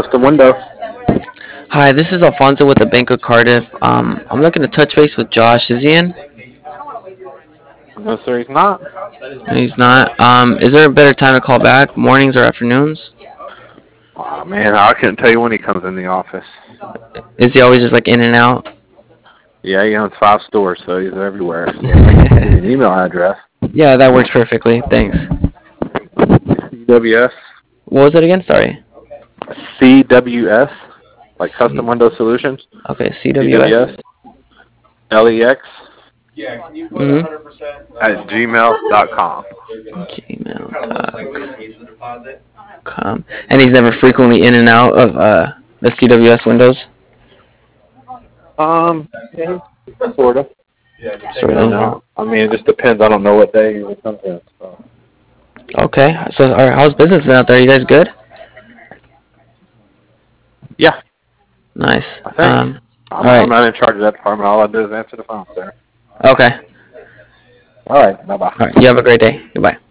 Custom window. Hi, this is Alfonso with the Bank of Cardiff. I'm looking to touch base with Josh. Is he in? No, sir, he's not. He's not. Is there a better time to call back? Mornings or afternoons? Oh, man, I couldn't tell you when he comes in the office. Is he always just like in and out? Yeah, he owns 5 stores, so he's everywhere. So I can give you an email address. Yeah, that works perfectly. Thanks. CWS. What was it again? Sorry. CWS, like C. Custom Window Solutions. Okay, CWS. CWS. LEX Mm-hmm. at gmail.com. Gmail.com. And he's never frequently in and out of the CWS windows? Yeah, sort of. Sort I of. know. I mean, it just depends. I don't know what day he comes in. So. Okay. So, how's business out there? You guys good? Yeah, Nice. I think. All I'm right. not in charge of that department. All I do is answer the phone, sir. Okay. All right. Bye-bye. All right. You have a great day. Goodbye.